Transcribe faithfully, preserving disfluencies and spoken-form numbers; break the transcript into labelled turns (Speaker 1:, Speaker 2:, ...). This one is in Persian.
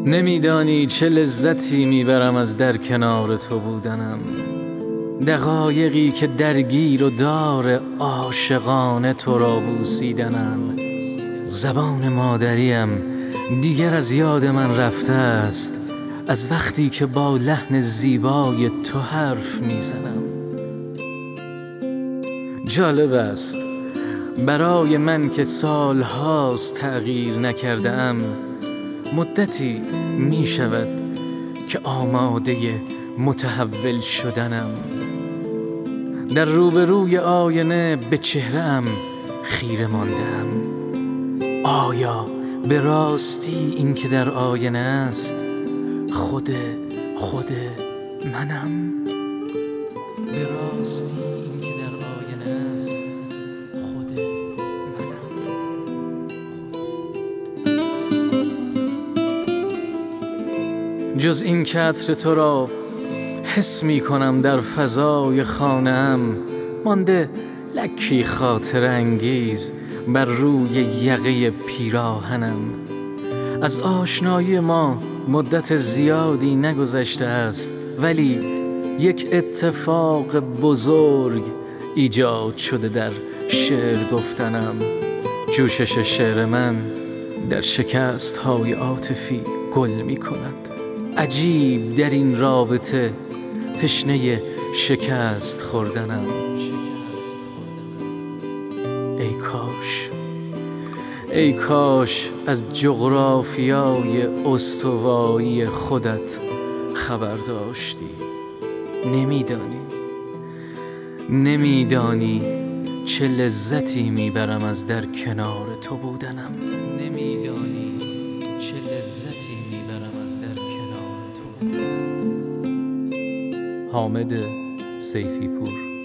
Speaker 1: نمیدانی چه لذتی میبرم از در کنار تو بودنم. دقایقی که درگیر و دار عاشقانه تو را بوسیدنم. زبان مادریم دیگر از یاد من رفته است از وقتی که با لحن زیبای تو حرف میزنم. جالب است برای من که سالهاست تغییر نکرده ام، مدتی می شود که آماده متحول شدنم. در روبروی آینه به چهره‌ام خیره ماندم. آیا به راستی این که در آینه است خود خود منم؟ به راستی این که در آینه است خود منم؟ جز این که عطر تو را حس می کنم در فضای خانه‌ام، مانده لکی خاطر انگیز بر روی یقه پیراهنم. از آشنایی ما مدت زیادی نگذشته است، ولی یک اتفاق بزرگ ایجاد شده در شعر گفتنم. جوشش شعر من در شکست های عاطفی گل می کند. عجیب در این رابطه تشنه شکست خوردنم. ای کاش ای کاش از جغرافیای استوایی خودت خبر داشتی. نمیدانی نمیدانی چه لذتی میبرم از در کنار تو بودنم. نمیدانی چه لذتی میبرم از در کنار تو بودنم. حامد سیفی پور.